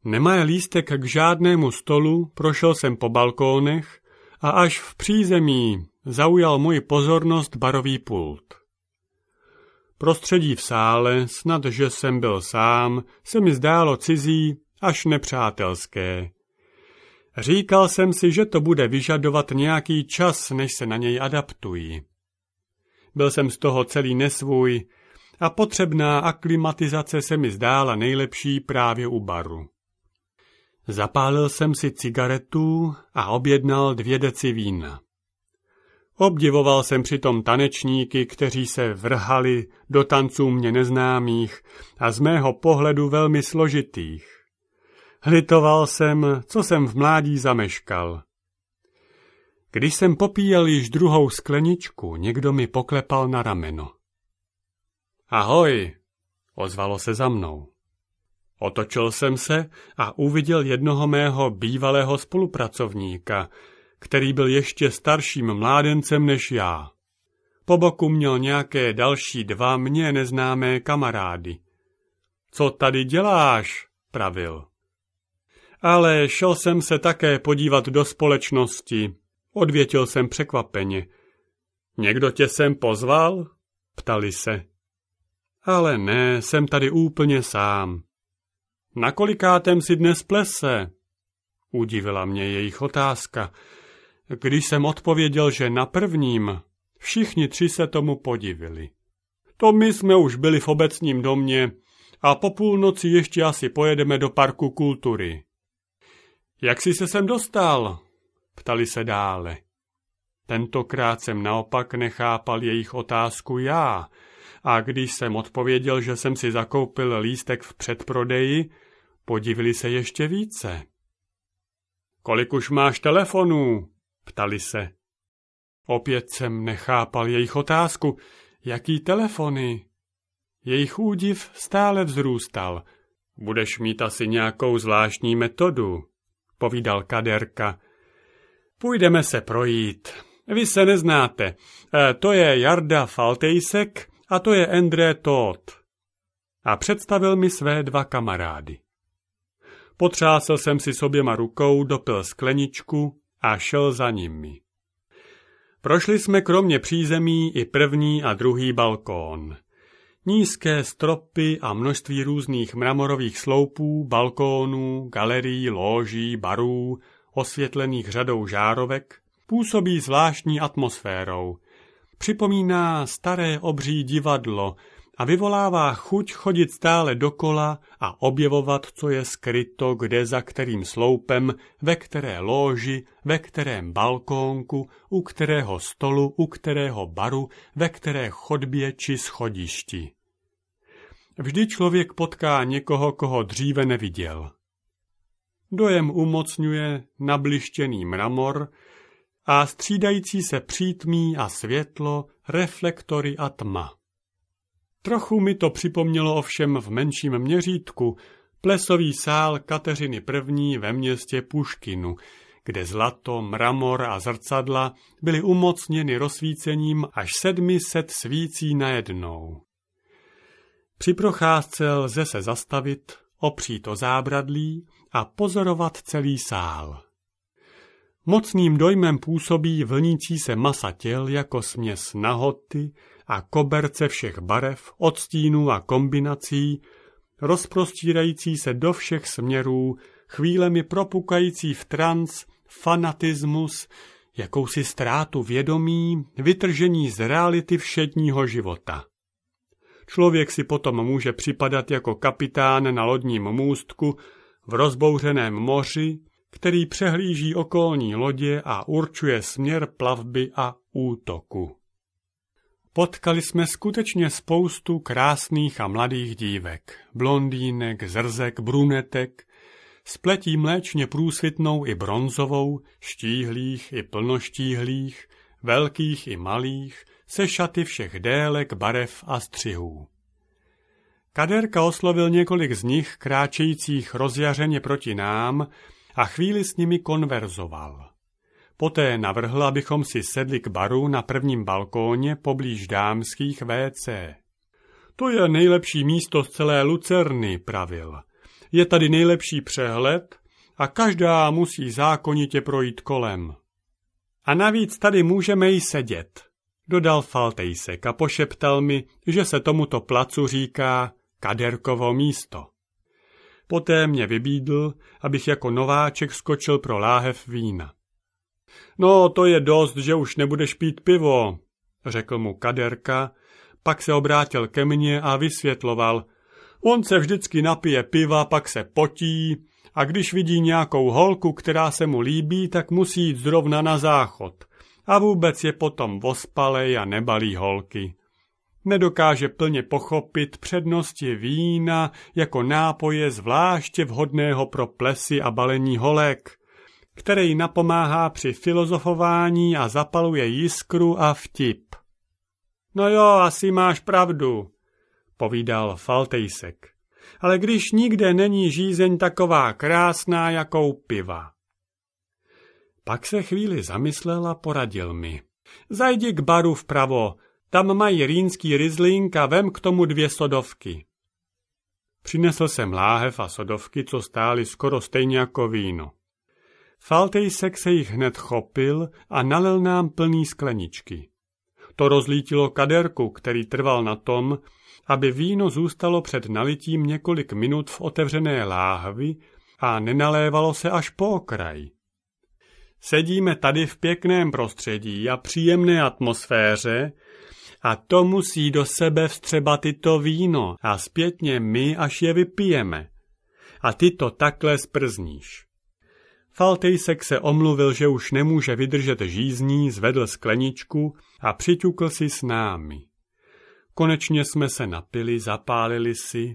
Nemá lístek k žádnému stolu, prošel jsem po balkónech a až v přízemí zaujal moji pozornost barový pult. Prostředí v sále, snad že jsem byl sám, se mi zdálo cizí až nepřátelské. Říkal jsem si, že to bude vyžadovat nějaký čas, než se na něj adaptuji. Byl jsem z toho celý nesvůj a potřebná aklimatizace se mi zdála nejlepší právě u baru. Zapálil jsem si cigaretu a objednal 2 deci vína. Obdivoval jsem přitom tanečníky, kteří se vrhali do tanců mě neznámých a z mého pohledu velmi složitých. Litoval jsem, co jsem v mládí zameškal. Když jsem popíjel již 2. skleničku, někdo mi poklepal na rameno. Ahoj, ozvalo se za mnou. Otočil jsem se a uviděl jednoho mého bývalého spolupracovníka, který byl ještě starším mládencem než já. Po boku měl nějaké další 2 mně neznámé kamarády. Co tady děláš? Pravil. Ale šel jsem se také podívat do společnosti, odvětil jsem překvapeně. Někdo tě sem pozval? Ptali se. Ale ne, jsem tady úplně sám. Na kolikátem si dnes plese? Udivila mě jejich otázka. Když jsem odpověděl, že na 1., všichni 3 se tomu podivili. To my jsme už byli v obecním domě a po půlnoci ještě asi pojedeme do parku kultury. Jak jsi se sem dostal? Ptali se dále. Tentokrát jsem naopak nechápal jejich otázku já a když jsem odpověděl, že jsem si zakoupil lístek v předprodeji, podivili se ještě více. Kolik už máš telefonů? Ptali se. Opět jsem nechápal jejich otázku. Jaký telefony? Jejich údiv stále vzrůstal. Budeš mít asi nějakou zvláštní metodu, povídal Kaderka. Půjdeme se projít. Vy se neznáte. To je Jarda Faltejsek a to je Endre Todt. A představil mi své 2 kamarády. Potřásl jsem si s oběma rukou, dopil skleničku a šel za nimi. Prošli jsme kromě přízemí i 1. a 2. balkón. Nízké stropy a množství různých mramorových sloupů, balkónů, galerií, lóží, barů, osvětlených řadou žárovek, působí zvláštní atmosférou. Připomíná staré obří divadlo a vyvolává chuť chodit stále dokola a objevovat, co je skryto, kde za kterým sloupem, ve které lóži, ve kterém balkónku, u kterého stolu, u kterého baru, ve které chodbě či schodišti. Vždy člověk potká někoho, koho dříve neviděl. Dojem umocňuje nablištěný mramor a střídající se přítmí a světlo, reflektory a tma. Trochu mi to připomnělo ovšem v menším měřítku plesový sál Kateřiny I. ve městě Puškinu, kde zlato, mramor a zrcadla byly umocněny rozsvícením až 700 svící najednou. Při procházce lze se zastavit, opřít o zábradlí a pozorovat celý sál. Mocným dojmem působí vlnící se masa těl jako směs nahoty a koberce všech barev, odstínů a kombinací, rozprostírající se do všech směrů, chvílemi propukající v trans, fanatismus, jakousi ztrátu vědomí, vytržení z reality všedního života. Člověk si potom může připadat jako kapitán na lodním můstku v rozbouřeném moři, který přehlíží okolní lodě a určuje směr plavby a útoku. Potkali jsme skutečně spoustu krásných a mladých dívek, blondýnek, zrzek, brunetek, s pletí mléčně průsvitnou i bronzovou, štíhlých i plnoštíhlých, velkých i malých, se šaty všech délek, barev a střihů. Kaderka oslovil několik z nich, kráčejících rozjařeně proti nám, a chvíli s nimi konverzoval. Poté navrhl, abychom si sedli k baru na 1. balkóně poblíž dámských WC. To je nejlepší místo z celé Lucerny, pravil. Je tady nejlepší přehled a každá musí zákonitě projít kolem. A navíc tady můžeme i sedět, dodal Faltejsek a pošeptal mi, že se tomuto placu říká Kaderkovo místo. Poté mě vybídl, abych jako nováček skočil pro láhev vína. No, to je dost, že už nebudeš pít pivo, řekl mu Kaderka, pak se obrátil ke mně a vysvětloval. On se vždycky napije piva, pak se potí a když vidí nějakou holku, která se mu líbí, tak musí jít zrovna na záchod. A vůbec je potom vospalej a nebalí holky. Nedokáže plně pochopit přednosti vína jako nápoje zvláště vhodného pro plesy a balení holek, který napomáhá při filozofování a zapaluje jiskru a vtip. No jo, asi máš pravdu, povídal Faltejsek. Ale když nikde není žízeň taková krásná, jakou piva. Pak se chvíli zamyslel a poradil mi. Zajdi k baru vpravo, tam mají rýnský rizling a vem k tomu 2 sodovky. Přinesl jsem láhev a sodovky, co stály skoro stejně jako víno. Faltejsek se jich hned chopil a nalil nám plný skleničky. To rozlítilo Kaderku, který trval na tom, aby víno zůstalo před nalitím několik minut v otevřené láhvi a nenalévalo se až po okraj. Sedíme tady v pěkném prostředí a příjemné atmosféře a to musí do sebe vstřebat i to víno a zpětně my, až je vypijeme. A ty to takhle sprzníš. Faltejsek se omluvil, že už nemůže vydržet žízní, zvedl skleničku a přiťukl si s námi. Konečně jsme se napili, zapálili si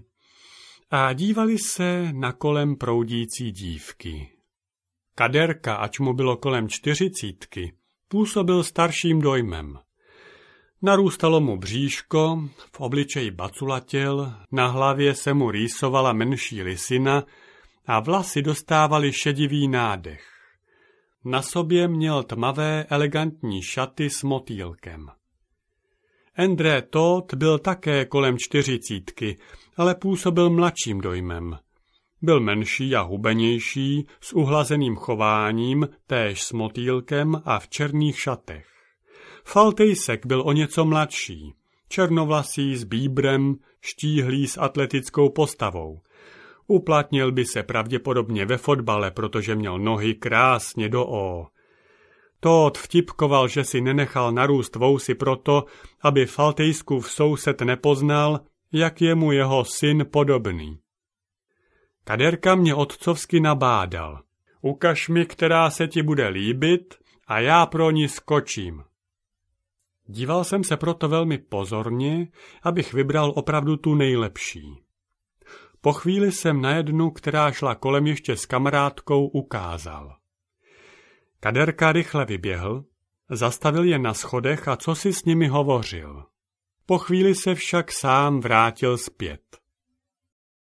a dívali se na kolem proudící dívky. Kaderka, ač mu bylo kolem 40, působil starším dojmem. Narůstalo mu bříško, v obličeji baculatěl, na hlavě se mu rýsovala menší lisina a vlasy dostávaly šedivý nádech. Na sobě měl tmavé elegantní šaty s motýlkem. Endre Todt byl také kolem 40, ale působil mladším dojmem. Byl menší a hubenější, s uhlazeným chováním, též s motýlkem a v černých šatech. Faltejsek byl o něco mladší, černovlasý s bíbrem, štíhlý s atletickou postavou. Uplatnil by se pravděpodobně ve fotbale, protože měl nohy krásně do O. Todt vtipkoval, že si nenechal narůst vousy proto, aby Faltejskův soused nepoznal, jak je mu jeho syn podobný. Kaderka mě otcovsky nabádal. Ukaž mi, která se ti bude líbit a já pro ní skočím. Díval jsem se proto velmi pozorně, abych vybral opravdu tu nejlepší. Po chvíli jsem na jednu, která šla kolem ještě s kamarádkou, ukázal. Kaderka rychle vyběhl, zastavil je na schodech a co si s nimi hovořil. Po chvíli se však sám vrátil zpět.